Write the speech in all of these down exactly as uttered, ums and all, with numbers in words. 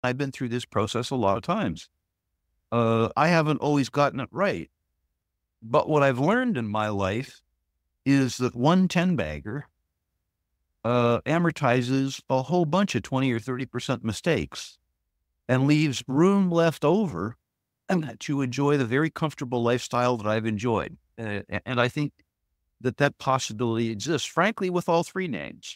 I've been through this process a lot of times. Uh, I haven't always gotten it right. But what I've learned in my life is that one ten bagger uh, amortizes a whole bunch of twenty or thirty percent mistakes and leaves room left over and to enjoy the very comfortable lifestyle that I've enjoyed. Uh, and I think that that possibility exists, frankly, with all three names.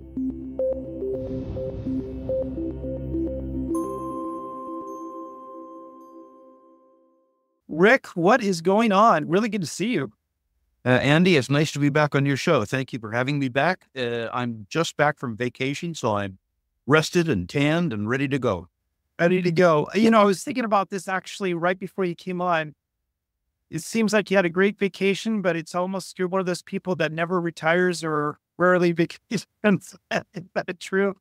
Rick, what is going on? Really good to see you. Uh, Andy, it's nice to be back on your show. Thank you for having me back. Uh, I'm just back from vacation, so I'm rested and tanned and ready to go. Ready to go. You know, I was thinking about this actually right before you came on. It seems like you had a great vacation, but it's almost you're one of those people that never retires or rarely vacations. Is that true?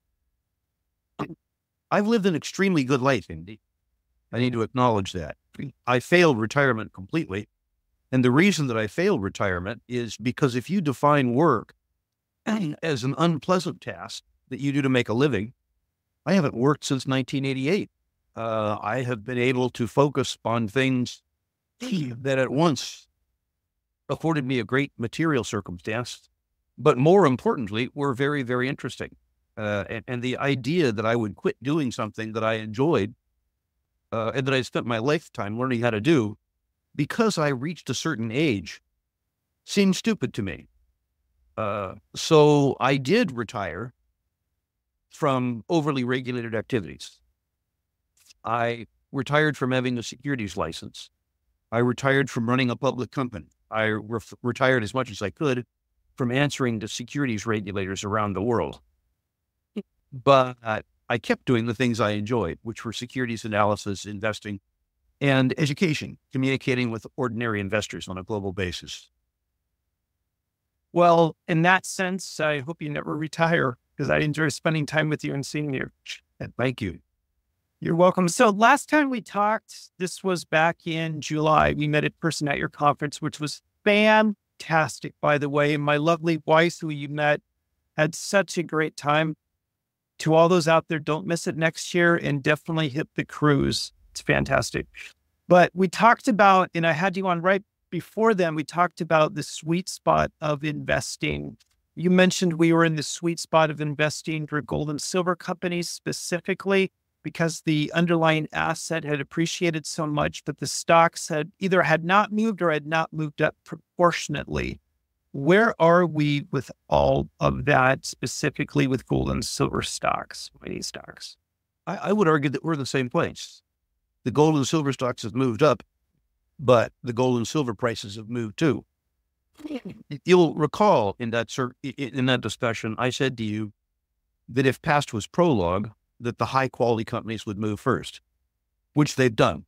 I've lived an extremely good life, Andy. I need to acknowledge that. I failed retirement completely. And the reason that I failed retirement is because if you define work as an unpleasant task that you do to make a living, I haven't worked since nineteen eighty-eight. Uh, I have been able to focus on things that at once afforded me a great material circumstance, but more importantly, were very, very interesting. Uh, and, and the idea that I would quit doing something that I enjoyed uh, and that I spent my lifetime learning how to do because I reached a certain age seemed stupid to me. Uh, so I did retire from overly regulated activities. I retired from having a securities license. I retired from running a public company. I re- retired as much as I could from answering to securities regulators around the world. But I kept doing the things I enjoyed, which were securities analysis, investing, and education, communicating with ordinary investors on a global basis. Well, in that sense, I hope you never retire because I enjoy spending time with you and seeing you. Thank you. You're welcome. So last time we talked, this was back in July. We met in person at your conference, which was fantastic, by the way. And my lovely wife, who you met, had such a great time. To all those out there, don't miss it next year and definitely hit the cruise. It's fantastic. But we talked about, and I had you on right before then, we talked about the sweet spot of investing. You mentioned we were in the sweet spot of investing for gold and silver companies specifically because the underlying asset had appreciated so much, but the stocks had either had not moved or had not moved up proportionately. Where are we with all of that, specifically with gold and silver stocks, mining stocks? I, I would argue that we're in the same place. The gold and silver stocks have moved up, but the gold and silver prices have moved too. You'll recall in that in that discussion, I said to you that if past was prologue, that the high quality companies would move first, which they've done.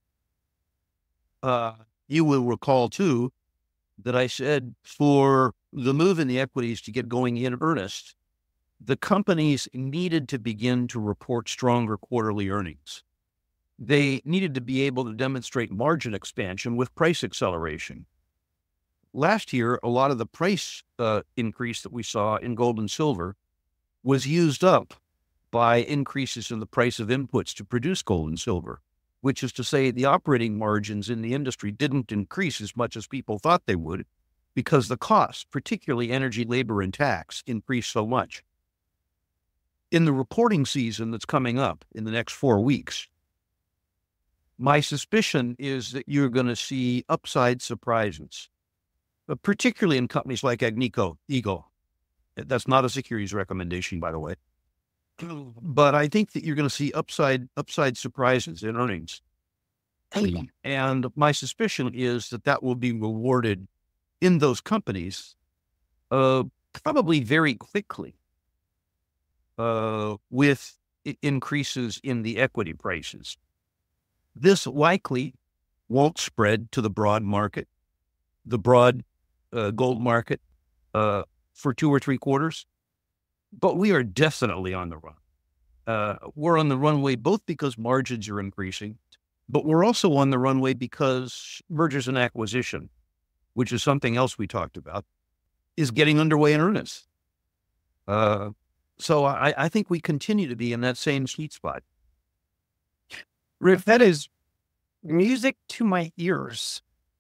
Uh, you will recall too that I said for the move in the equities to get going in earnest, the companies needed to begin to report stronger quarterly earnings. They needed to be able to demonstrate margin expansion with price acceleration. Last year, a lot of the price uh, increase that we saw in gold and silver was used up by increases in the price of inputs to produce gold and silver, which is to say the operating margins in the industry didn't increase as much as people thought they would because the costs, particularly energy, labor, and tax, increased so much. In the reporting season that's coming up in the next four weeks, my suspicion is that you're going to see upside surprises, but particularly in companies like Agnico Eagle. That's not a securities recommendation, by the way. But I think that you're going to see upside upside surprises in earnings. And my suspicion is that that will be rewarded in those companies uh, probably very quickly uh, with increases in the equity prices. This likely won't spread to the broad market, the broad uh, gold market uh, for two or three quarters. But we are definitely on the run. Uh, we're on the runway both because margins are increasing, but we're also on the runway because mergers and acquisition, which is something else we talked about, is getting underway in earnest. Uh, so I, I think we continue to be in that same sweet spot. Rick, that is music to my ears.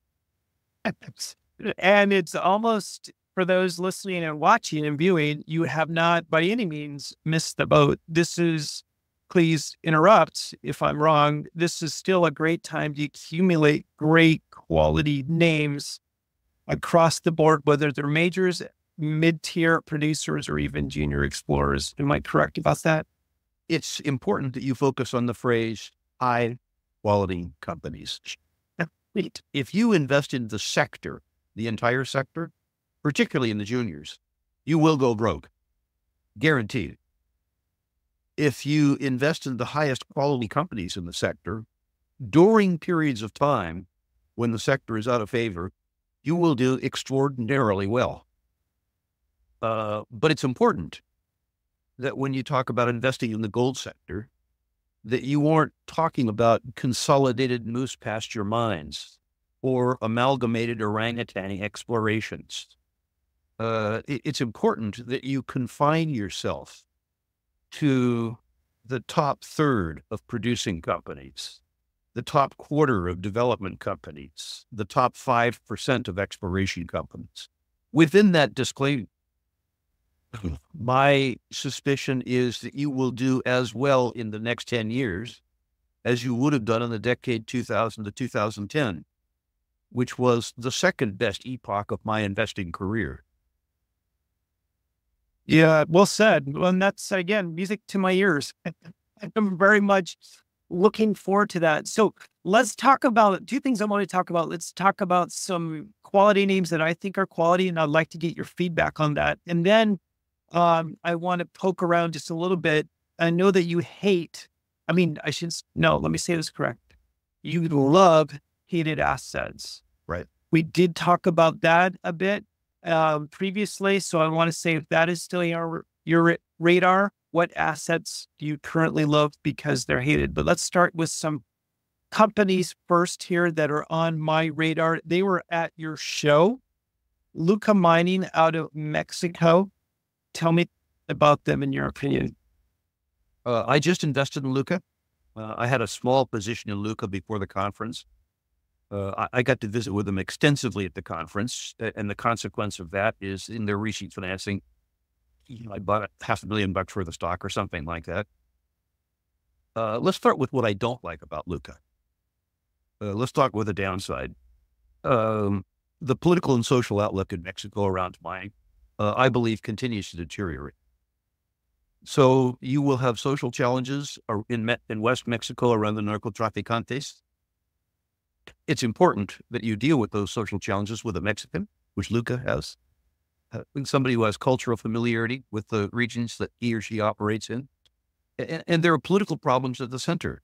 And it's almost, for those listening and watching and viewing, you have not by any means missed the boat. This is, please interrupt if I'm wrong, this is still a great time to accumulate great quality names across the board, whether they're majors, mid-tier producers, or even junior explorers. Am I correct about that? It's important that you focus on the phrase high quality companies. Neat. If you invest in the sector, the entire sector, particularly in the juniors, you will go broke. Guaranteed. If you invest in the highest quality companies in the sector, during periods of time when the sector is out of favor, you will do extraordinarily well. Uh, but it's important that when you talk about investing in the gold sector, that you aren't talking about consolidated moose pasture mines or amalgamated orangutan explorations. Uh, it, it's important that you confine yourself to the top third of producing companies, the top quarter of development companies, the top five percent of exploration companies. Within that disclaimer, my suspicion is that you will do as well in the next ten years as you would have done in the decade two thousand to two thousand ten, which was the second best epoch of my investing career. Yeah, well said. Well, and that's, again, music to my ears. I'm very much looking forward to that. So let's talk about two things I want to talk about. Let's talk about some quality names that I think are quality, and I'd like to get your feedback on that. And then um, I want to poke around just a little bit. I know that you hate, I mean, I should, no, let me say this correct. You love hated assets. Right. We did talk about that a bit um, previously. So I want to say, if that is still your, your radar, what assets do you currently love because they're hated? But let's start with some companies first here that are on my radar. They were at your show, Luca Mining out of Mexico. Tell me about them in your opinion. Uh, I just invested in Luca. Uh, I had a small position in Luca before the conference. Uh, I, I got to visit with them extensively at the conference, and the consequence of that is in their recent financing, you know, I bought half a million bucks worth of stock or something like that. Uh, let's start with what I don't like about Luca. Uh, let's talk with the downside. Um, the political and social outlook in Mexico around mining, uh, I believe, continues to deteriorate. So you will have social challenges in Me- in West Mexico around the narcotraficantes. It's important that you deal with those social challenges with a Mexican, which Luca has, uh, somebody who has cultural familiarity with the regions that he or she operates in. And, and there are political problems at the center.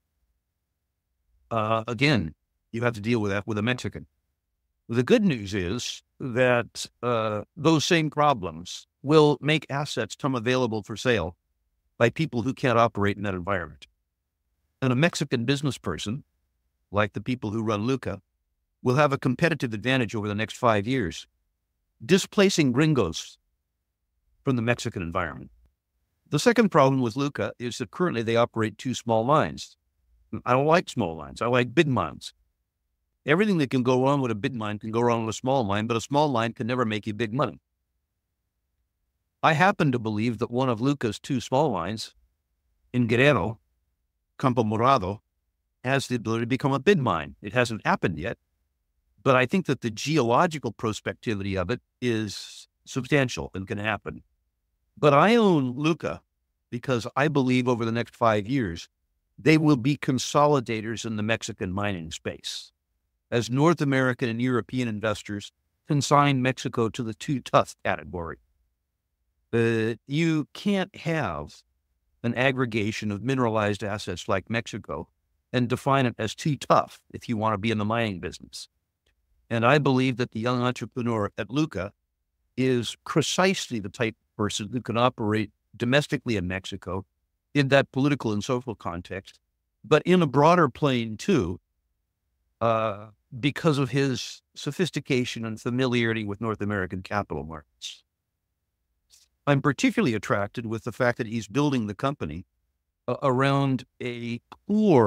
Uh, again, you have to deal with that with a Mexican. The good news is that uh, those same problems will make assets come available for sale by people who can't operate in that environment. And a Mexican business person, like the people who run Luca, will have a competitive advantage over the next five years, displacing gringos from the Mexican environment. The second problem with Luca is that currently they operate two small mines. I don't like small mines. I like big mines. Everything that can go wrong with a big mine can go wrong with a small mine, but a small mine can never make you big money. I happen to believe that one of Luca's two small mines in Guerrero, Campo Morado, has the ability to become a big mine. It hasn't happened yet, but I think that the geological prospectivity of it is substantial and can happen. But I own Luca because I believe over the next five years, they will be consolidators in the Mexican mining space, as North American and European investors consign Mexico to the too tough category. Uh, you can't have an aggregation of mineralized assets like Mexico and define it as too tough if you want to be in the mining business. And I believe that the young entrepreneur at Luca is precisely the type of person who can operate domestically in Mexico in that political and social context, but in a broader plane too, uh, because of his sophistication and familiarity with North American capital markets. I'm particularly attracted with the fact that he's building the company uh, around a core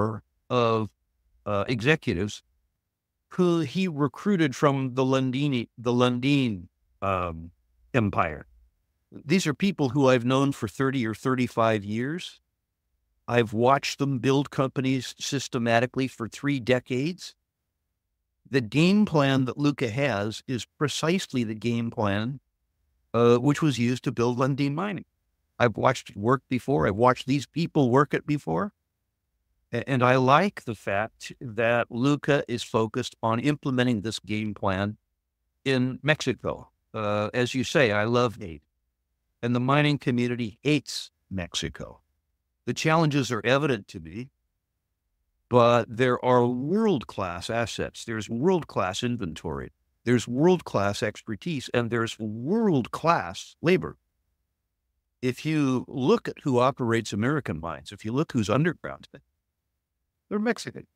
of uh, executives who he recruited from the Lundini, the Lundin um, empire. These are people who I've known for thirty or thirty-five years. I've watched them build companies systematically for three decades. The game plan that Luca has is precisely the game plan uh, which was used to build Lundin Mining. I've watched it work before. I've watched these people work it before. And I like the fact that Luca is focused on implementing this game plan in Mexico. Uh, as you say, I love hate. And the mining community hates Mexico. The challenges are evident to me, but there are world-class assets. There's world-class inventory. There's world-class expertise, and there's world-class labor. If you look at who operates American mines, if you look who's underground, they're Mexican.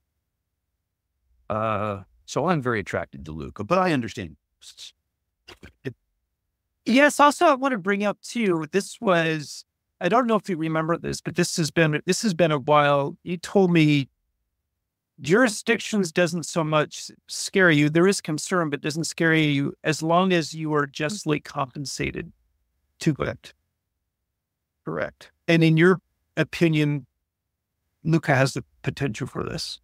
Uh, so I'm very attracted to Luca, but I understand. Yes. Also, I want to bring up too, this was, I don't know if you remember this, but this has been, this has been a while. You told me jurisdictions doesn't so much scare you. There is concern, but doesn't scare you as long as you are justly compensated to it. Correct. And in your opinion, Luca has the potential for this.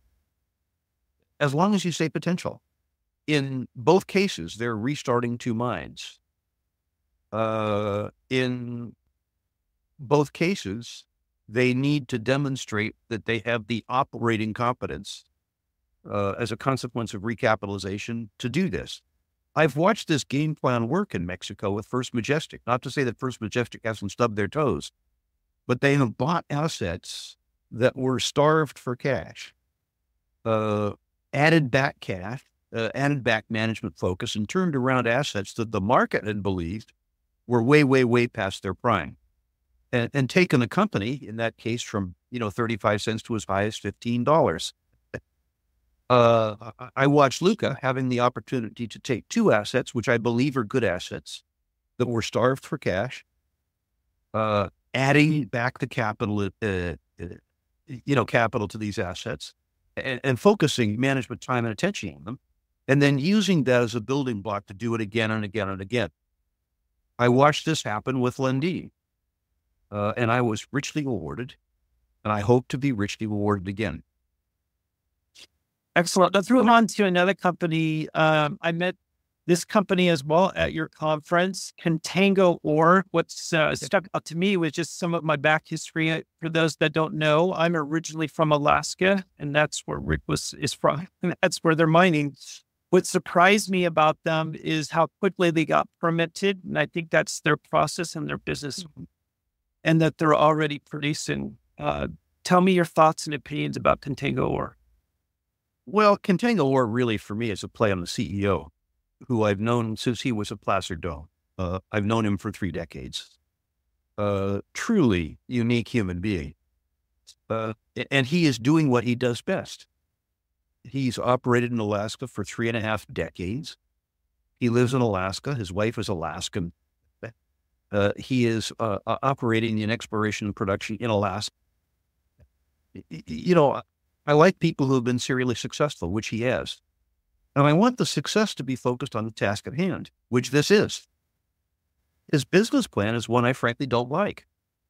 As long as you say potential. In both cases, they're restarting two mines. Uh, in both cases, they need to demonstrate that they have the operating competence uh, as a consequence of recapitalization to do this. I've watched this game plan work in Mexico with First Majestic. Not to say that First Majestic hasn't stubbed their toes, but they have bought assets that were starved for cash, uh, added back cash, uh, added back management focus, and turned around assets that the market had believed were way, way, way past their prime. And, and taken a company, in that case, from, you know, thirty-five cents to as high as fifteen dollars. Uh, I watched Luca having the opportunity to take two assets, which I believe are good assets, that were starved for cash, uh, adding back the capital, uh, you know, capital to these assets, and, and focusing management time and attention on them, and then using that as a building block to do it again and again and again. I watched this happen with Lundin, uh, and I was richly rewarded, and I hope to be richly rewarded again. Excellent. Let's move on to another company. Um, I met this company as well at your conference, Contango Ore. What's uh, stuck out to me was just some of my back history. For those that don't know, I'm originally from Alaska, and that's where Rick was is from. And that's where they're mining. What surprised me about them is how quickly they got permitted, and I think that's their process and their business, and that they're already producing. Uh, tell me your thoughts and opinions about Contango Ore. Well, Contango Ore really, for me, is a play on the C E O, who I've known since he was a Placer Dome. Uh, I've known him for three decades. Uh, truly unique human being. Uh, and he is doing what he does best. He's operated in Alaska for three and a half decades. He lives in Alaska. His wife is Alaskan. Uh, he is uh, operating in exploration and production in Alaska. You know, I like people who have been serially successful, which he has. And I want the success to be focused on the task at hand, which this is. His business plan is one I frankly don't like.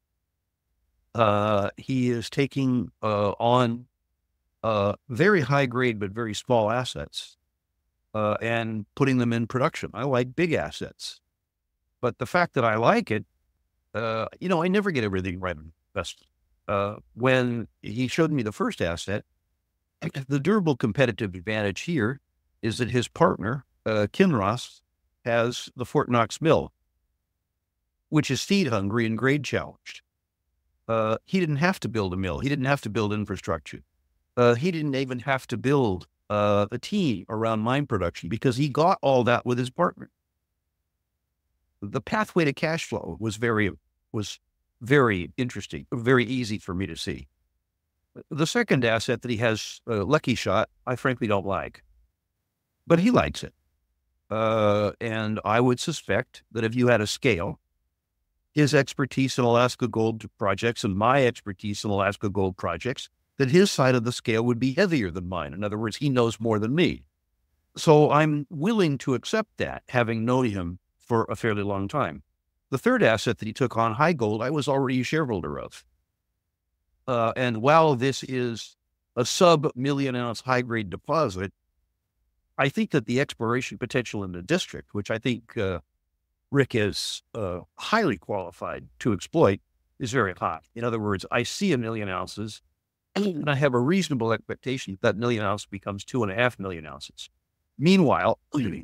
Uh, he is taking uh, on uh, very high grade, but very small assets uh, and putting them in production. I like big assets. But the fact that I like it, uh, you know, I never get everything right on investment. Uh, when he showed me the first asset, the durable competitive advantage here is that his partner, uh, Kinross, has the Fort Knox mill, which is feed hungry and grade challenged. Uh, he didn't have to build a mill. He didn't have to build infrastructure. Uh, he didn't even have to build uh, a team around mine production because he got all that with his partner. The pathway to cash flow was very, was very interesting, very easy for me to see. The second asset that he has, uh, Lucky Shot, I frankly don't like, but he likes it. Uh, and I would suspect that if you had a scale, his expertise in Alaska gold projects and my expertise in Alaska gold projects that his side of the scale would be heavier than mine. In other words, he knows more than me. So I'm willing to accept that, having known him for a fairly long time. The third asset that he took on, HighGold, I was already a shareholder of. Uh, and while this is a sub-million ounce high-grade deposit, I think that the exploration potential in the district, which I think uh, Rick is uh, highly qualified to exploit, is very high. In other words, I see a million ounces, and I have a reasonable expectation that that million ounce becomes two and a half million ounces. Meanwhile,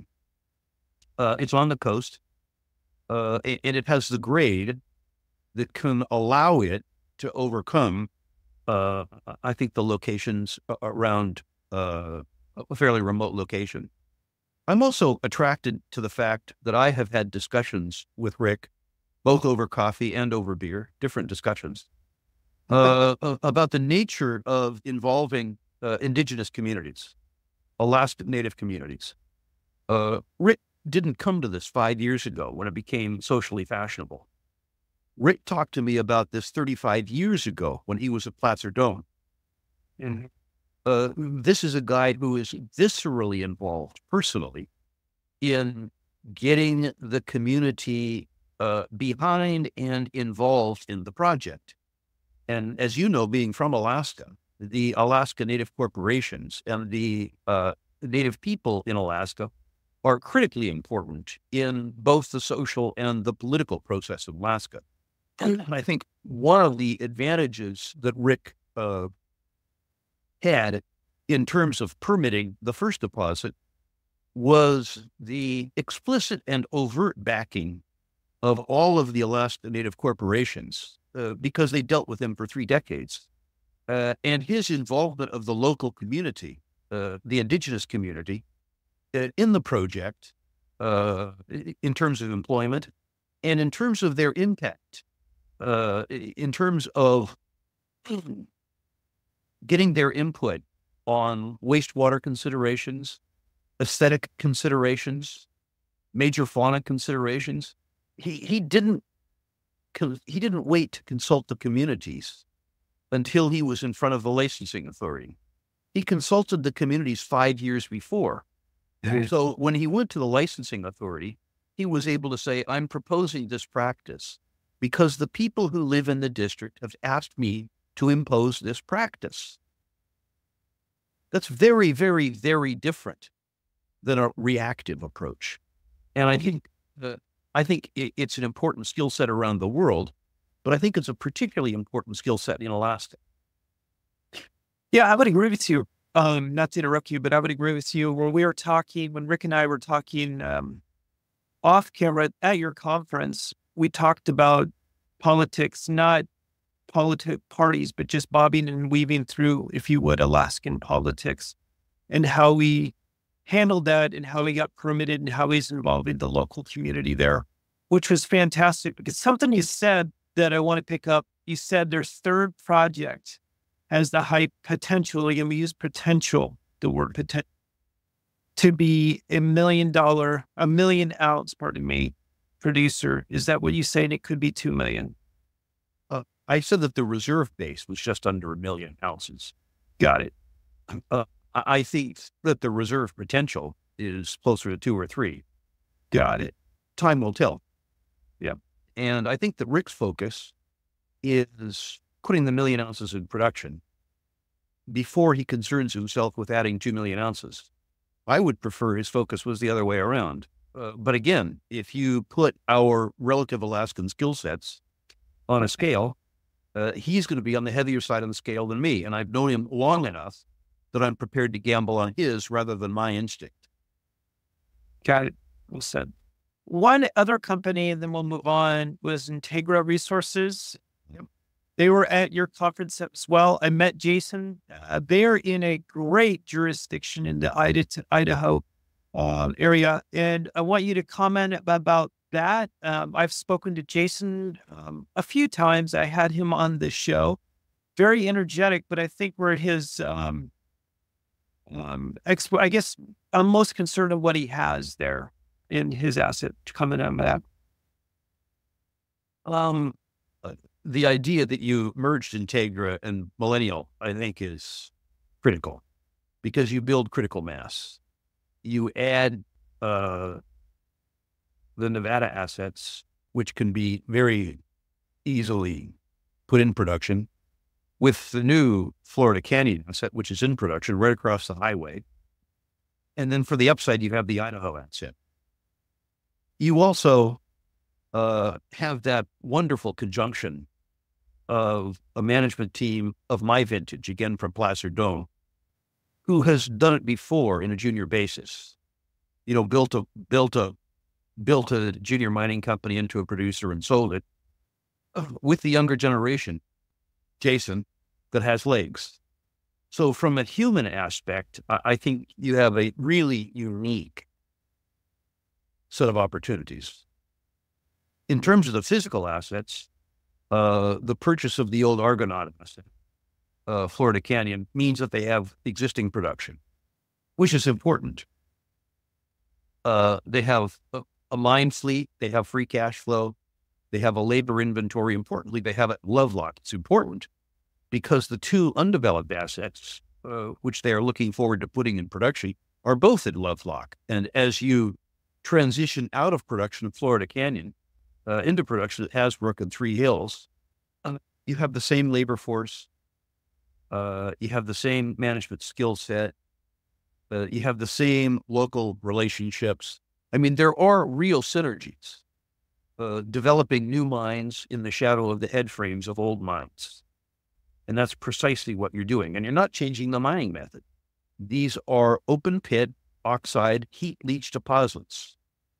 uh, it's on the coast, uh, and it has the grade that can allow it to overcome, uh, I think, the locations around uh, a fairly remote location. I'm also attracted to the fact that I have had discussions with Rick, both over coffee and over beer, different discussions, uh, about the nature of involving uh, indigenous communities, Alaska Native communities. Uh, Rick didn't come to this five years ago when it became socially fashionable. Rick talked to me about this thirty-five years ago when he was at Placer Dome. And uh, this is a guy who is viscerally involved personally in getting the community uh, behind and involved in the project. And as you know, being from Alaska, the Alaska Native corporations and the uh, Native people in Alaska are critically important in both the social and the political process of Alaska. And I think one of the advantages that Rick uh, had in terms of permitting the first deposit was the explicit and overt backing of all of the Alaska Native corporations, uh, because they dealt with him for three decades. Uh, and his involvement of the local community, uh, the indigenous community, uh, in the project, uh, in terms of employment and in terms of their impact. Uh, in terms of getting their input on wastewater considerations, aesthetic considerations, major fauna considerations, he he didn't he didn't wait to consult the communities until he was in front of the licensing authority. He consulted the communities five years before. So when he went to the licensing authority, he was able to say, "I'm proposing this practice because the people who live in the district have asked me to impose this practice." That's very, very, very different than a reactive approach. And I think uh, I think it, it's an important skill set around the world, but I think it's a particularly important skill set in Alaska. Yeah, I would agree with you. Um, not to interrupt you, but I would agree with you. When we were talking, when Rick and I were talking um, off camera at your conference, we talked about politics, not politic parties, but just bobbing and weaving through, if you would, Alaskan politics, and how we handled that and how we got permitted and how he's involving the local community there, which was fantastic. Because something you said that I want to pick up, you said their third project has the high potential, and we use potential, the word potential, to be a million dollar, a million ounce, pardon me, producer. Is that what you saying? It could be two million. Uh, I said that the reserve base was just under a million ounces. Got it. Uh, I think that the reserve potential is closer to two or three. Got it. Time will tell. Yeah. And I think that Rick's focus is putting the million ounces in production before he concerns himself with adding two million ounces. I would prefer his focus was the other way around. Uh, but again, if you put our relative Alaskan skill sets on a scale, uh, he's going to be on the heavier side of the scale than me. And I've known him long enough that I'm prepared to gamble on his rather than my instinct. Got it. Well said. One other company, and then we'll move on, was Integra Resources. Yep. They were at your conference as well. I met Jason. Uh, they're in a great jurisdiction in the Idaho, Idaho uh, area. And I want you to comment about that. Um, I've spoken to Jason um, a few times. I had him on the show. Very energetic, but I think we're at his, um, um, expo- I guess I'm most concerned of what he has there in his asset coming on that. Um, the idea that you merged Integra and Millennial, I think, is critical because you build critical mass. You add uh, the Nevada assets, which can be very easily put in production, with the new Florida Canyon asset, which is in production right across the highway. And then for the upside, you have the Idaho asset. You also uh, have that wonderful conjunction of a management team of my vintage, again from Placer Dome, who has done it before in a junior basis. You know, built a built a built a junior mining company into a producer and sold it with the younger generation, Jason, that has legs. So from a human aspect, I think you have a really unique set of opportunities. In terms of the physical assets, uh, the purchase of the old Argonaut asset, uh, Florida Canyon, means that they have existing production, which is important. Uh, they have a, a mine fleet, they have free cash flow, they have a labor inventory. Importantly, they have a Lovelock. It's important because the two undeveloped assets, uh, which they are looking forward to putting in production, are both at Lovelock. And as you transition out of production of Florida Canyon uh, into production at Hasbrook and Three Hills, uh, you have the same labor force, uh, you have the same management skill set, uh, you have the same local relationships. I mean, there are real synergies. Uh, developing new mines in the shadow of the head frames of old mines. And that's precisely what you're doing. And you're not changing the mining method. These are open pit, oxide, heat leach deposits,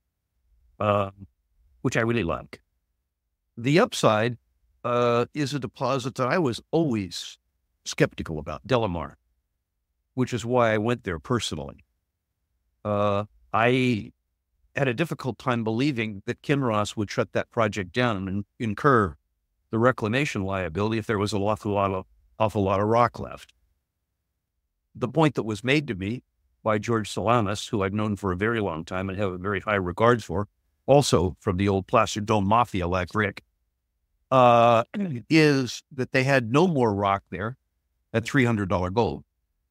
uh, which I really like. The upside uh, is a deposit that I was always skeptical about, DeLamar, which is why I went there personally. Uh, I had a difficult time believing that Kinross would shut that project down and incur the reclamation liability if there was an awful lot of, awful lot of rock left. The point that was made to me by George Salamis, who I've known for a very long time and have a very high regards for, also from the old Placer Dome Mafia like Rick, uh, is that they had no more rock there at three hundred dollars gold.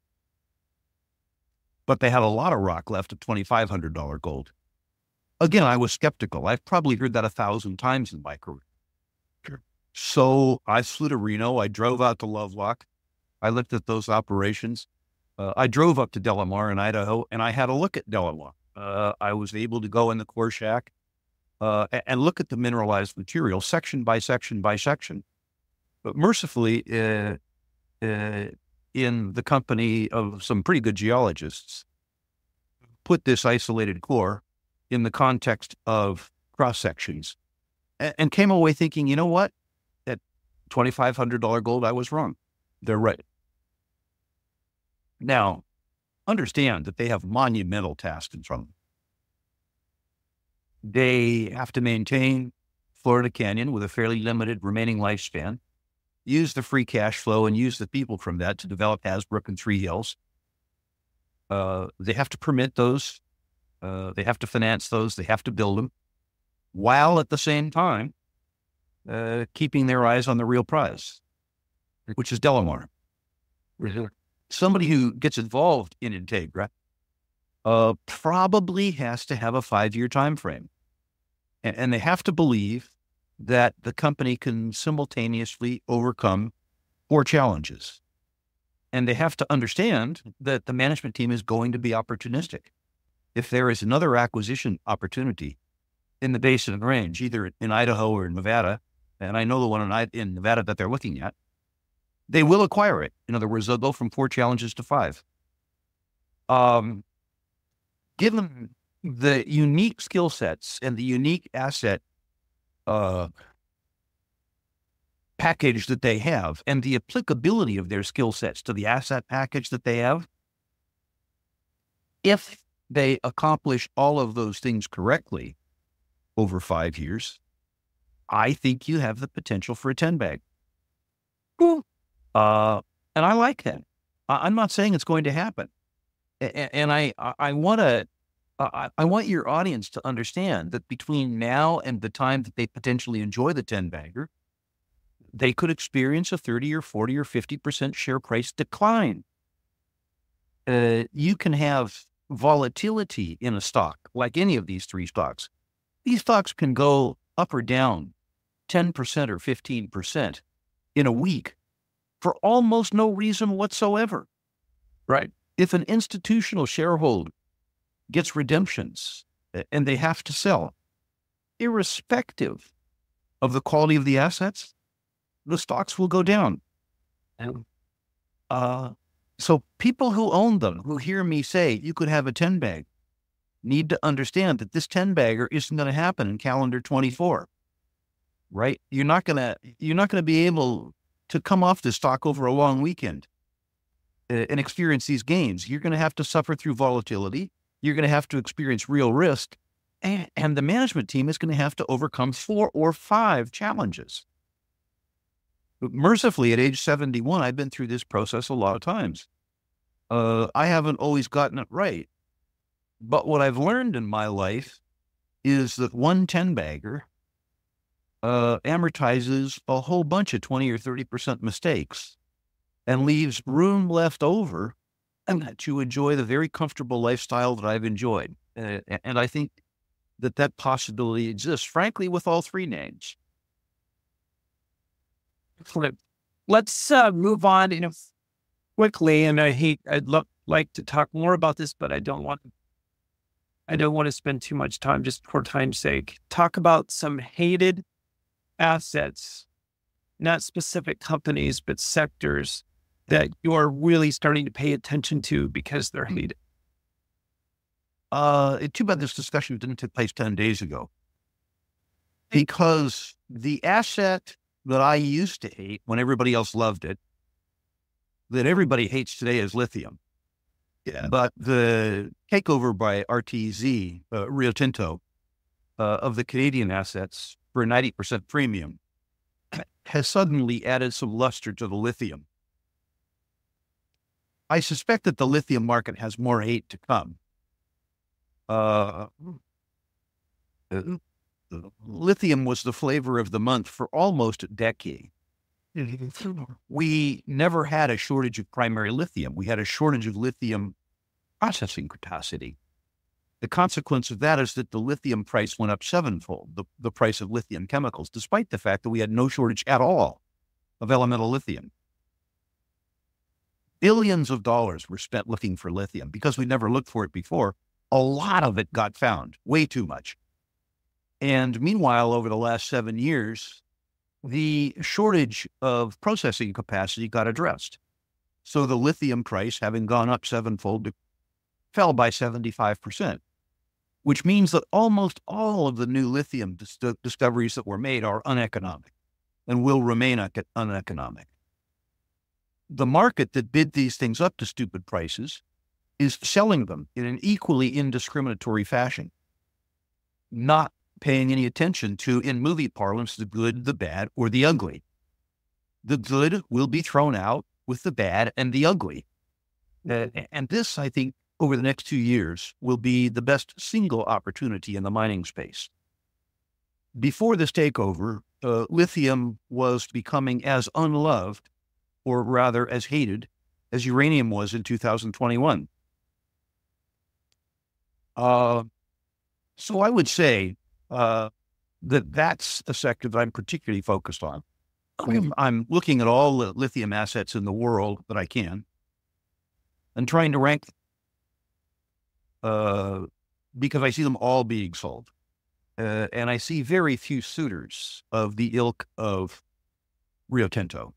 But they had a lot of rock left at twenty-five hundred dollars gold. Again, I was skeptical. I've probably heard that a thousand times in my career. Sure. So I flew to Reno. I drove out to Lovelock. I looked at those operations. Uh, I drove up to DeLamar in Idaho, and I had a look at DeLamar. Uh, I was able to go in the core shack uh, and look at the mineralized material section by section by section. But mercifully, uh, uh, in the company of some pretty good geologists, put this isolated core in the context of cross sections, and, and came away thinking, you know what? At twenty-five hundred dollars gold, I was wrong. They're right. Now, understand that they have monumental tasks in front of them. They have to maintain Florida Canyon with a fairly limited remaining lifespan, use the free cash flow and use the people from that to develop Hasbrook and Three Hills. Uh, they have to permit those. Uh, they have to finance those. They have to build them, while at the same time uh, keeping their eyes on the real prize, which is DeLamar. Somebody who gets involved in Integra uh, probably has to have a five-year time frame, and, and they have to believe that the company can simultaneously overcome four challenges, and they have to understand that the management team is going to be opportunistic. If there is another acquisition opportunity in the Basin Range, either in Idaho or in Nevada, and I know the one in, in Nevada that they're looking at, they will acquire it. In other words, they'll go from four challenges to five. Um, given the unique skill sets and the unique asset uh, package that they have and the applicability of their skill sets to the asset package that they have, if they accomplish all of those things correctly over five years, I think you have the potential for a ten bag. Cool. Uh, and I like that. I, I'm not saying it's going to happen. A- and I, I, I want to, I, I want your audience to understand that between now and the time that they potentially enjoy the ten bagger, they could experience a thirty or forty or fifty percent share price decline. Uh, you can have volatility in a stock, like any of these three stocks. These stocks can go up or down ten percent or fifteen percent in a week for almost no reason whatsoever. Right. If an institutional shareholder gets redemptions and they have to sell, irrespective of the quality of the assets, the stocks will go down. And, uh, so people who own them, who hear me say you could have a ten bag, need to understand that this ten bagger isn't going to happen in calendar twenty-four, right? You're not going to, you're not going to be able to come off this stock over a long weekend uh, and experience these gains. You're going to have to suffer through volatility. You're going to have to experience real risk. And, and the management team is going to have to overcome four or five challenges. But mercifully, at age seventy-one, I've been through this process a lot of times. Uh, I haven't always gotten it right. But what I've learned in my life is that one ten bagger uh, amortizes a whole bunch of twenty or thirty percent mistakes and leaves room left over and to enjoy the very comfortable lifestyle that I've enjoyed. Uh, and I think that that possibility exists, frankly, with all three names. Let's uh, move on, you know, quickly. And I hate, I'd lo- like to talk more about this, but I don't want, I don't want to spend too much time just for time's sake. Talk about some hated assets, not specific companies, but sectors that you're really starting to pay attention to because they're hated. Uh, it's too bad this discussion didn't take place ten days ago, because the asset that I used to hate when everybody else loved it, that everybody hates today, is lithium. Yeah. But the takeover by R T Z, uh, Rio Tinto, uh, of the Canadian assets for a ninety percent premium has suddenly added some luster to the lithium. I suspect that the lithium market has more hate to come. Uh, lithium was the flavor of the month for almost a decade. We never had a shortage of primary lithium. We had a shortage of lithium processing capacity. The consequence of that is that the lithium price went up sevenfold, the, the price of lithium chemicals, despite the fact that we had no shortage at all of elemental lithium. Billions of dollars were spent looking for lithium because we never looked for it before. A lot of it got found, way too much. And meanwhile, over the last seven years, the shortage of processing capacity got addressed. So the lithium price, having gone up sevenfold, fell by seventy-five percent, which means that almost all of the new lithium dis- discoveries that were made are uneconomic and will remain un- uneconomic. The market that bid these things up to stupid prices is selling them in an equally indiscriminatory fashion, not paying any attention to, in movie parlance, the good, the bad, or the ugly. The good will be thrown out with the bad and the ugly. Uh, and this, I think, over the next two years, will be the best single opportunity in the mining space. Before this takeover, uh, lithium was becoming as unloved, or rather as hated, as uranium was in two thousand twenty-one. Uh, so I would say uh, that that's a sector that I'm particularly focused on. I'm, I'm looking at all the lithium assets in the world that I can and trying to rank uh, because I see them all being sold. Uh, and I see very few suitors of the ilk of Rio Tinto.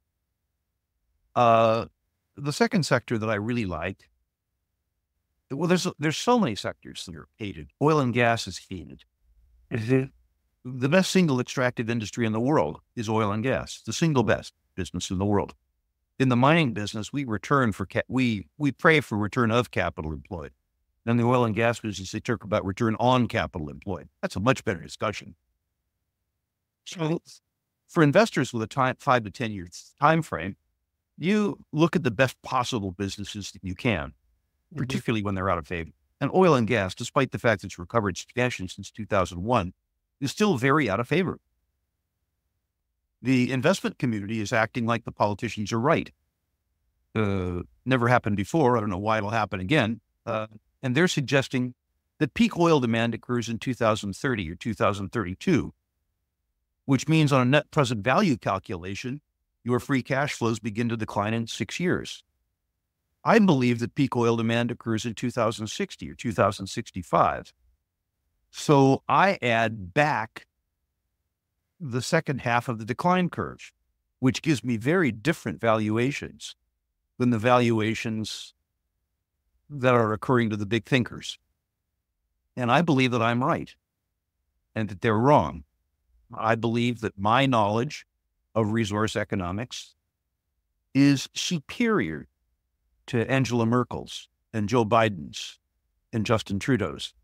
Uh, the second sector that I really like, well, there's there's so many sectors that are hated. Oil and gas is hated. Mm-hmm. The best single extractive industry in the world is oil and gas. The single best business in the world. In the mining business, we return for ca- we we pray for return of capital employed. In the oil and gas business, they talk about return on capital employed. That's a much better discussion. So, for investors with a time, five to ten years time frame, you look at the best possible businesses that you can, particularly when they're out of favor. And oil and gas, despite the fact that it's recovered substantially since two thousand one, is still very out of favor. The investment community is acting like the politicians are right. Uh, never happened before. I don't know why it'll happen again. Uh, and they're suggesting that peak oil demand occurs in two thousand thirty or two thousand thirty-two, which means on a net present value calculation, your free cash flows begin to decline in six years. I believe that peak oil demand occurs in two thousand sixty or two thousand sixty-five. So I add back the second half of the decline curve, which gives me very different valuations than the valuations that are occurring to the big thinkers. And I believe that I'm right and that they're wrong. I believe that my knowledge of resource economics is superior to Angela Merkel's and Joe Biden's and Justin Trudeau's.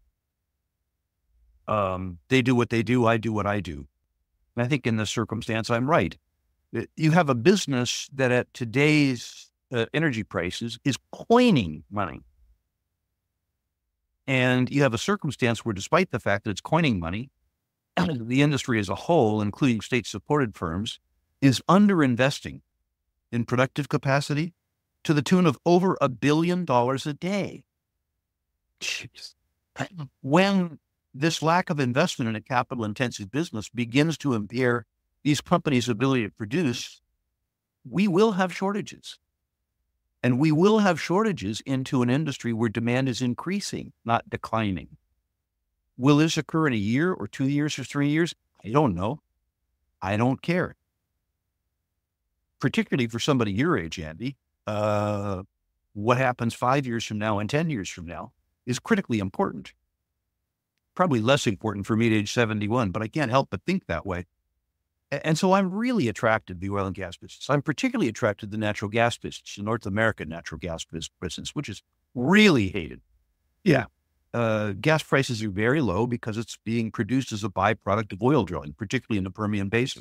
Um, they do what they do, I do what I do. And I think in this circumstance, I'm right. You have a business that at today's uh, energy prices is coining money. And you have a circumstance where, despite the fact that it's coining money, the industry as a whole, including state-supported firms, is underinvesting in productive capacity to the tune of over a billion dollars a day. Jeez. When this lack of investment in a capital-intensive business begins to impair these companies' ability to produce, we will have shortages. And we will have shortages into an industry where demand is increasing, not declining. Will this occur in a year or two years or three years? I don't know. I don't care. Particularly for somebody your age, Andy, uh, what happens five years from now and ten years from now is critically important. Probably less important for me at age seventy-one, but I can't help but think that way. And so I'm really attracted to the oil and gas business. I'm particularly attracted to the natural gas business, the North American natural gas business, which is really hated. Yeah. Uh, gas prices are very low because it's being produced as a byproduct of oil drilling, particularly in the Permian Basin.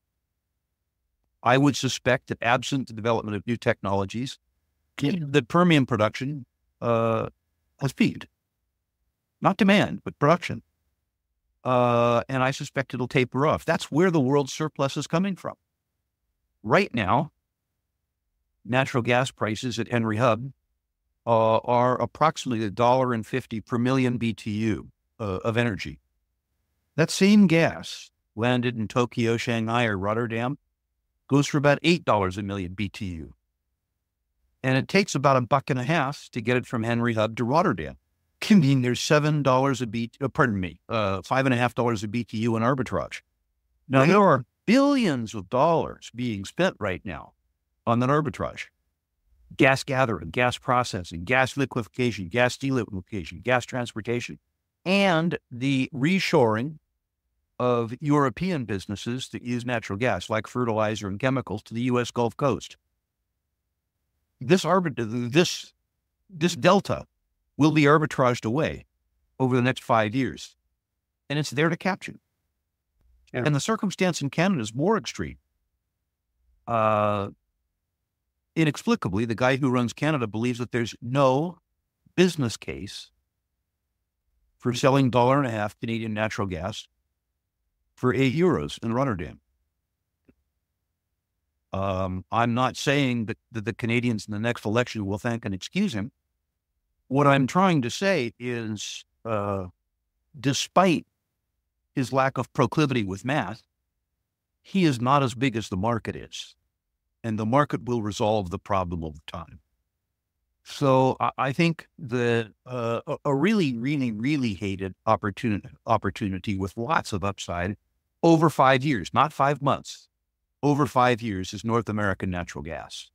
I would suspect that absent the development of new technologies, the Permian production uh, has peaked. Not demand, but production. Uh, and I suspect it'll taper off. That's where the world's surplus is coming from. Right now, natural gas prices at Henry Hub uh, are approximately a dollar and fifty per million B T U uh, of energy. That same gas landed in Tokyo, Shanghai, or Rotterdam goes for about eight dollars a million B T U. And it takes about a buck and a half to get it from Henry Hub to Rotterdam. Can mean there's seven dollars a B T U, uh, pardon me, uh, five and a half dollars a B T U in arbitrage. Now, right. There are billions of dollars being spent right now on that arbitrage. Gas gathering, gas processing, gas liquefaction, gas deliquefaction, gas transportation, and the reshoring of European businesses that use natural gas, like fertilizer and chemicals, to the U S Gulf Coast. This arbit- this this delta will be arbitraged away over the next five years, and it's there to capture. Yeah. And the circumstance in Canada is more extreme. Uh, inexplicably, the guy who runs Canada believes that there's no business case for selling dollar and a half Canadian natural gas for eight euros in Rotterdam. Um, I'm not saying that, that the Canadians in the next election will thank and excuse him. What I'm trying to say is, uh, despite his lack of proclivity with math, he is not as big as the market is, and the market will resolve the problem over time. So I, I think the uh, a, a really, really, really hated opportunity opportunity with lots of upside over five years, not five months, over five years is North American natural gas.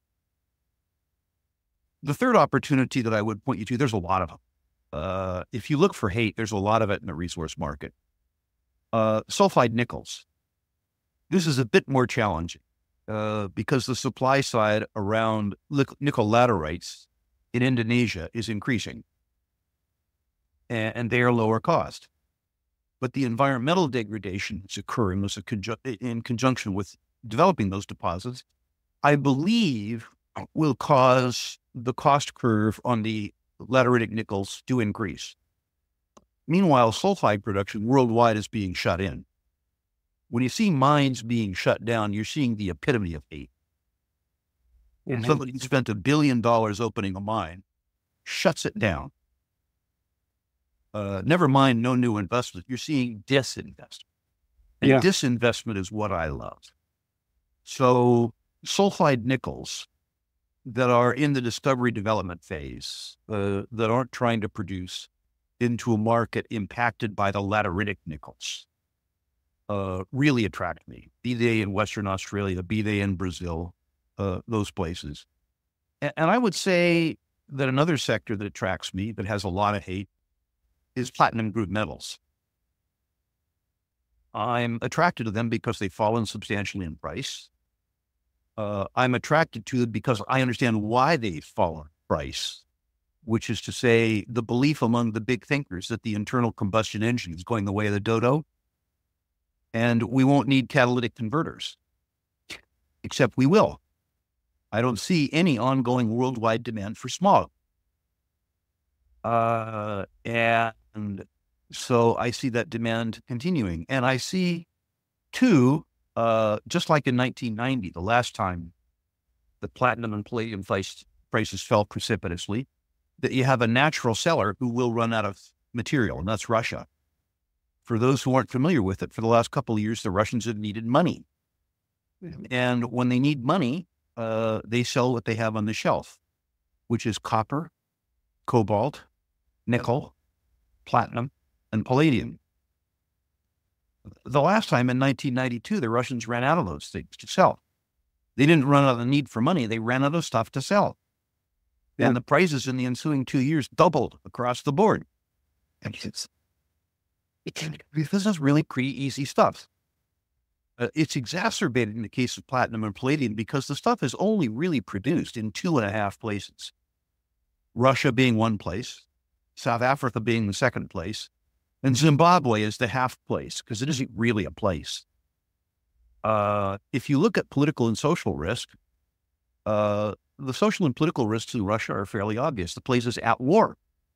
The third opportunity that I would point you to, there's a lot of them. Uh, if you look for hate, there's a lot of it in the resource market. Uh, sulfide nickels. This is a bit more challenging uh, because the supply side around nickel laterites in Indonesia is increasing, and, and they are lower cost. But the environmental degradation that's occurring was a conju- in conjunction with developing those deposits, I believe, will cause the cost curve on the lateritic nickels to increase. Meanwhile, sulfide production worldwide is being shut in. When you see mines being shut down, you're seeing the epitome of hate. Mhm. Somebody spent a billion dollars opening a mine, shuts it down. Uh, never mind, no new investment. You're seeing disinvestment. And Yeah. disinvestment is what I love. So sulfide nickels that are in the discovery development phase, uh, that aren't trying to produce into a market impacted by the lateritic nickels, uh, really attract me, be they in Western Australia, be they in Brazil, uh, those places. And, and I would say that another sector that attracts me that has a lot of hate is platinum group metals. I'm attracted to them because they've fallen substantially in price. Uh, I'm attracted to them because I understand why they've fallen in price, which is to say the belief among the big thinkers that the internal combustion engine is going the way of the dodo, and we won't need catalytic converters, except we will. I don't see any ongoing worldwide demand for smog. Uh, and so I see that demand continuing. And I see, too, uh, just like in nineteen ninety, the last time the platinum and palladium price, prices fell precipitously, that you have a natural seller who will run out of material, and that's Russia. For those who aren't familiar with it, for the last couple of years, the Russians have needed money. And when they need money, uh, they sell what they have on the shelf, which is copper, cobalt, nickel, platinum, and palladium. The last time in nineteen ninety-two, the Russians ran out of those things to sell. They didn't run out of the need for money. They ran out of stuff to sell. Yeah. And the prices in the ensuing two years doubled across the board. And it's, this is really pretty easy stuff. Uh, it's exacerbated in the case of platinum and palladium because the stuff is only really produced in two and a half places. Russia being one place, South Africa being the second place, and Zimbabwe is the half place because it isn't really a place. Uh, if you look at political and social risk, uh, the social and political risks in Russia are fairly obvious. The place is at war.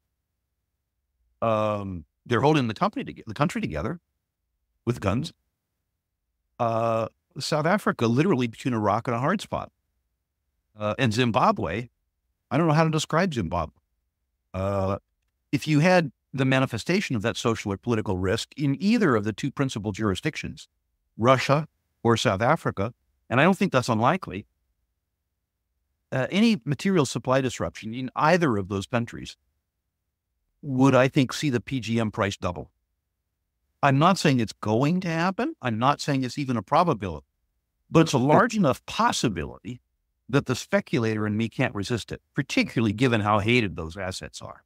Um, they're holding the company to, the country together with guns. Uh, South Africa, literally between a rock and a hard spot. Uh, and Zimbabwe, I don't know how to describe Zimbabwe. Uh, if you had the manifestation of that social or political risk in either of the two principal jurisdictions, Russia or South Africa, and I don't think that's unlikely, uh, any material supply disruption in either of those countries would, I think, see the P G M price double. I'm not saying it's going to happen. I'm not saying it's even a probability, but it's a large enough possibility that the speculator in me can't resist it, particularly given how hated those assets are.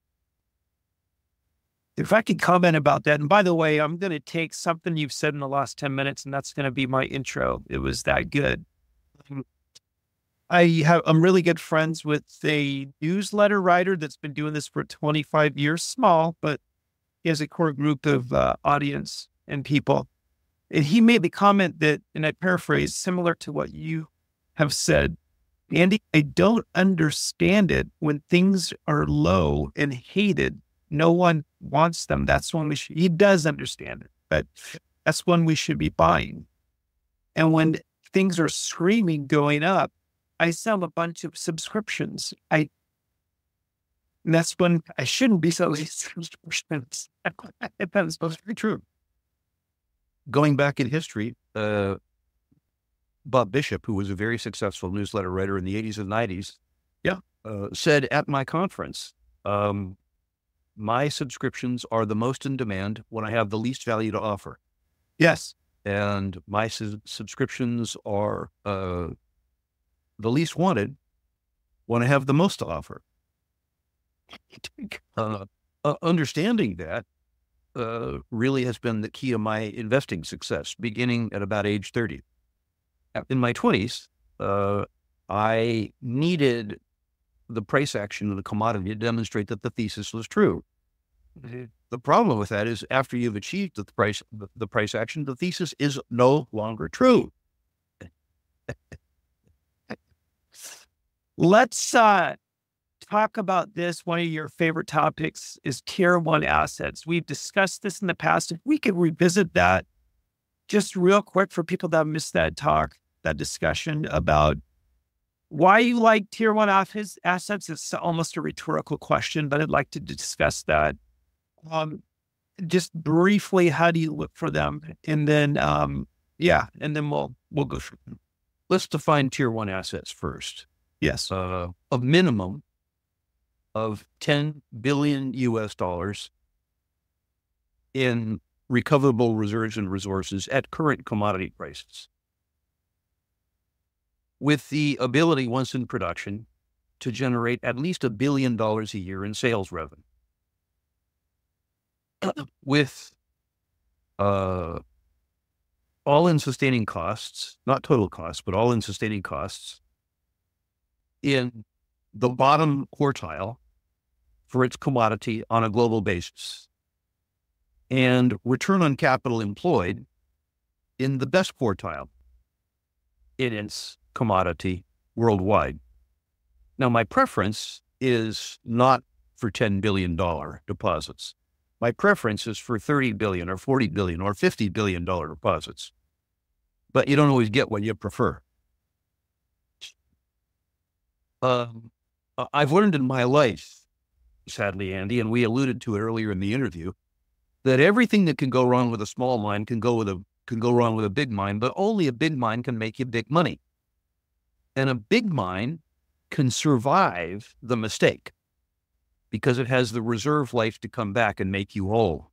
If I could comment about that, and by the way, I'm going to take something you've said in the last ten minutes, and that's going to be my intro. It was that good. I have, I'm really good friends with a newsletter writer that's been doing this for twenty-five years, small, but he has a core group of uh, audience and people. And he made the comment that, and I paraphrase, similar to what you have said, Andy, I don't understand it when things are low and hated. No one wants them. That's when we should, he does understand it, but that's when we should be buying. And when things are screaming going up, I sell a bunch of subscriptions. I, and that's when I shouldn't be selling subscriptions. That's very true. Going back in history, uh, Bob Bishop, who was a very successful newsletter writer in the eighties and nineties, yeah, uh, said at my conference, um, my subscriptions are the most in demand when I have the least value to offer. Yes. And my su- subscriptions are uh, the least wanted when I have the most to offer. Uh, uh, understanding that uh, really has been the key of my investing success, beginning at about age thirty. In my twenties, uh, I needed the price action of the commodity to demonstrate that the thesis was true. Mm-hmm. The problem with that is after you've achieved the price, the, the price action, the thesis is no longer true. Let's uh, talk about this. One of your favorite topics is tier one assets. We've discussed this in the past. If we could revisit that just real quick for people that missed that talk, that discussion about why you like tier one office assets. It's almost a rhetorical question, but I'd like to discuss that. Um, just briefly, how do you look for them? And then, um, yeah, and then we'll, we'll go through them. Let's define tier one assets first. Yes. Uh, a minimum of ten billion U S dollars in recoverable reserves and resources at current commodity prices, with the ability, once in production, to generate at least a billion dollars a year in sales revenue, with uh, all-in sustaining costs, not total costs, but all-in sustaining costs in the bottom quartile for its commodity on a global basis, and return on capital employed in the best quartile in its commodity worldwide. Now, my preference is not for ten billion dollars deposits. My preference is for thirty billion dollars or forty billion dollars or fifty billion dollars deposits. But you don't always get what you prefer. Um, I've learned in my life, sadly, Andy, and we alluded to it earlier in the interview, that everything that can go wrong with a small mine can go with a can go wrong with a big mine, but only a big mine can make you big money. And a big mine can survive the mistake because it has the reserve life to come back and make you whole.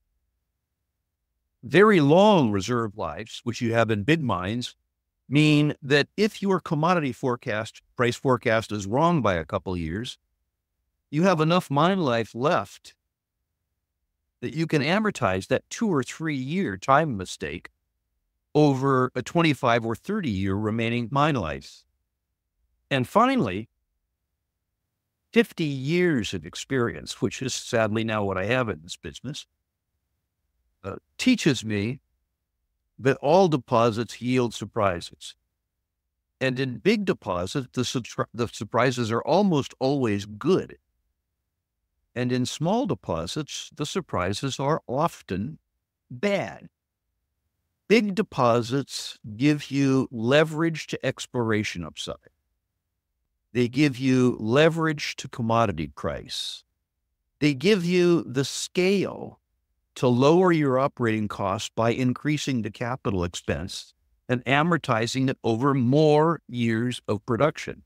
Very long reserve lives, which you have in big mines, mean that if your commodity forecast, price forecast is wrong by a couple of years, you have enough mine life left that you can amortize that two or three year time mistake over a twenty-five or thirty year remaining mine life. And finally, fifty years of experience, which is sadly now what I have in this business, uh, teaches me that all deposits yield surprises. And in big deposits, the, subtri- the surprises are almost always good. And in small deposits, the surprises are often bad. Big deposits give you leverage to exploration upside. They give you leverage to commodity price. They give you the scale to lower your operating costs by increasing the capital expense and amortizing it over more years of production.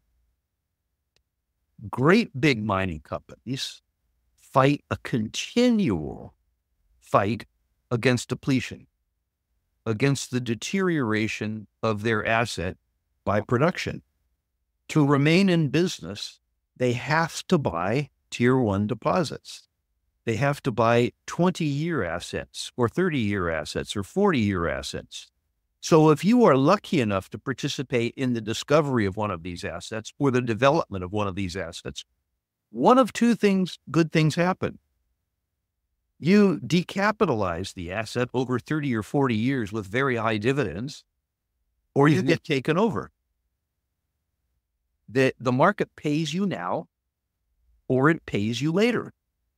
Great big mining companies fight a continual fight against depletion, against the deterioration of their asset by production. To remain in business, they have to buy tier one deposits. They have to buy twenty year assets or thirty year assets or forty year assets. So if you are lucky enough to participate in the discovery of one of these assets or the development of one of these assets, one of two things, good things happen. You decapitalize the asset over thirty or forty years with very high dividends, or you get taken over. The, the market pays you now, or it pays you later.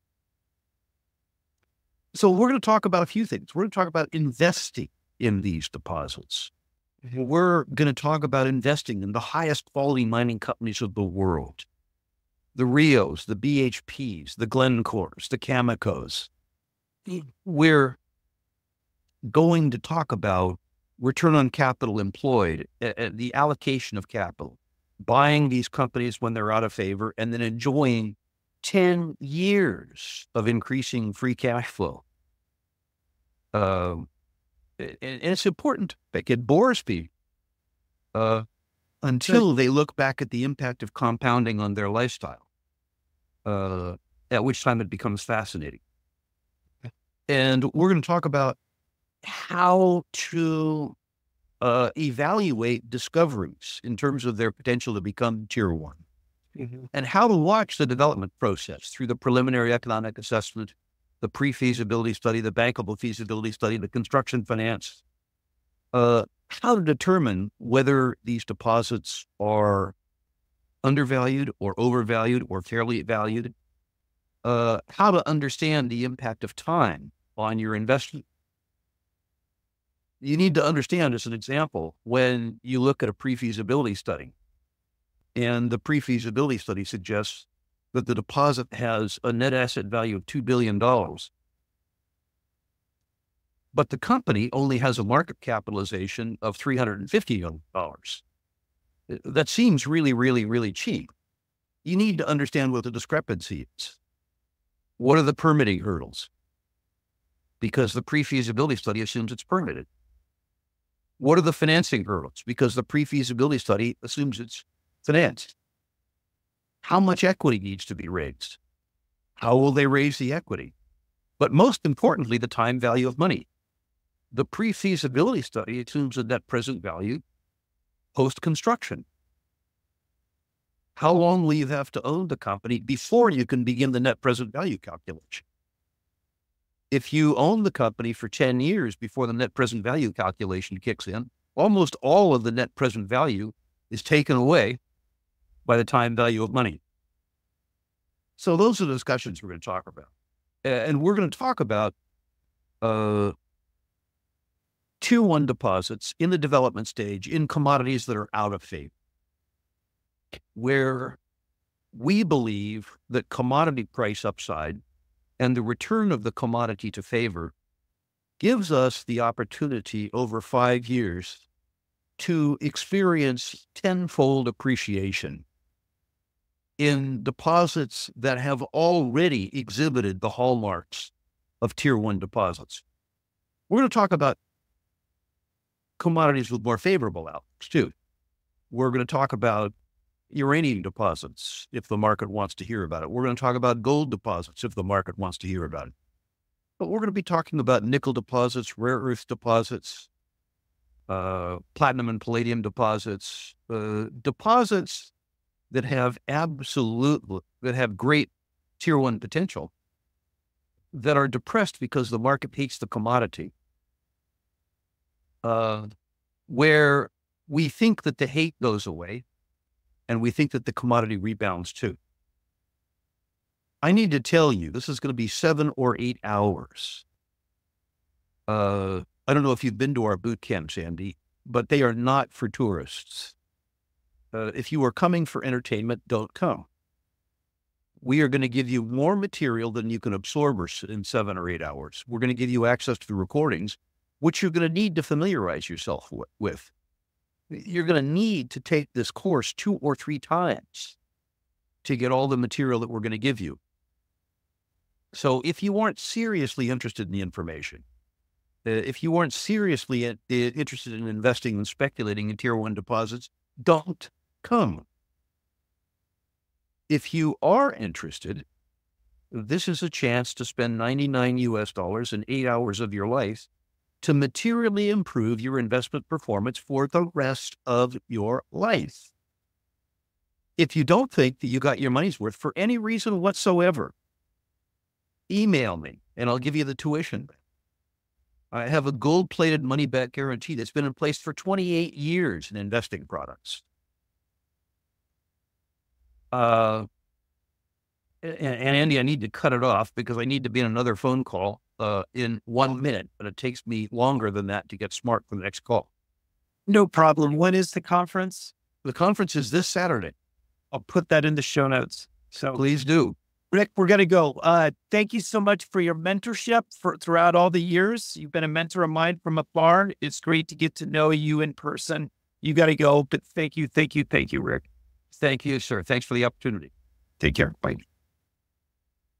So we're going to talk about a few things. We're going to talk about investing in these deposits. We're going to talk about investing in the highest quality mining companies of the world. The Rios, the B H Ps, the Glencores, the Camecos. We're going to talk about return on capital employed, uh, the allocation of capital, buying these companies when they're out of favor, and then enjoying ten years of increasing free cash flow. Uh, and, and it's important. It bores people uh, until they look back at the impact of compounding on their lifestyle, uh, at which time it becomes fascinating. And we're going to talk about how to uh, evaluate discoveries in terms of their potential to become tier one. Mm-hmm. And how to watch the development process through the preliminary economic assessment, the pre-feasibility study, the bankable feasibility study, the construction finance, uh, how to determine whether these deposits are undervalued or overvalued or fairly valued, uh, how to understand the impact of time on your investment. You need to understand, as an example, when you look at a pre-feasibility study, and the pre-feasibility study suggests that the deposit has a net asset value of two billion dollars, but the company only has a market capitalization of three hundred fifty million dollars. That seems really, really, really cheap. You need to understand what the discrepancy is. What are the permitting hurdles? Because the pre-feasibility study assumes it's permitted. What are the financing hurdles? Because the pre-feasibility study assumes it's financed. How much equity needs to be raised? How will they raise the equity? But most importantly, the time value of money. The pre-feasibility study assumes a net present value post-construction. How long will you have to own the company before you can begin the net present value calculation? If you own the company for ten years before the net present value calculation kicks in, almost all of the net present value is taken away by the time value of money. So those are the discussions we're going to talk about. And we're going to talk about uh, tier one deposits in the development stage in commodities that are out of favor, where we believe that commodity price upside and the return of the commodity to favor gives us the opportunity over five years to experience tenfold appreciation in deposits that have already exhibited the hallmarks of tier one deposits. We're going to talk about commodities with more favorable outlooks too. We're going to talk about uranium deposits if the market wants to hear about it. We're going to talk about gold deposits if the market wants to hear about it. But we're going to be talking about nickel deposits, rare earth deposits, uh, platinum and palladium deposits, uh, deposits that have absolute, that have great tier one potential, that are depressed because the market hates the commodity, uh, where we think that the hate goes away, and we think that the commodity rebounds too. I need to tell you, this is going to be seven or eight hours. Uh, I don't know if you've been to our boot camps, Andy, but they are not for tourists. Uh, if you are coming for entertainment, don't come. We are going to give you more material than you can absorb in seven or eight hours. We're going to give you access to the recordings, which you're going to need to familiarize yourself with. You're going to need to take this course two or three times to get all the material that we're going to give you. So if you aren't seriously interested in the information, uh, if you aren't seriously uh, interested in investing and speculating in tier one deposits, don't come. If you are interested, this is a chance to spend ninety-nine U S dollars in eight hours of your life to materially improve your investment performance for the rest of your life. If you don't think that you got your money's worth for any reason whatsoever, email me and I'll give you the tuition. I have a gold-plated money-back guarantee that's been in place for twenty-eight years in investing products. Uh, and, and Andy, I need to cut it off because I need to be in another phone call uh, in one minute, but it takes me longer than that to get smart for the next call. No problem. When is the conference? The conference is this Saturday. I'll put that in the show notes. So please do. Rick, we're going to go. Uh, thank you so much for your mentorship for throughout all the years. You've been a mentor of mine from afar. It's great to get to know you in person. You got to go, but thank you, thank you, thank you, Rick. Thank you, sir. Thanks for the opportunity. Take care. Bye.